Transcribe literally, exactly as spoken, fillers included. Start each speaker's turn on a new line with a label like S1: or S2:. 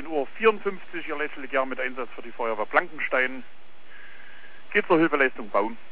S1: achtzehn Uhr vierundfünfzig, Ihr Lächeln mit Einsatz für die Feuerwehr Blankenstein. Geht zur Hilfeleistung Bauen.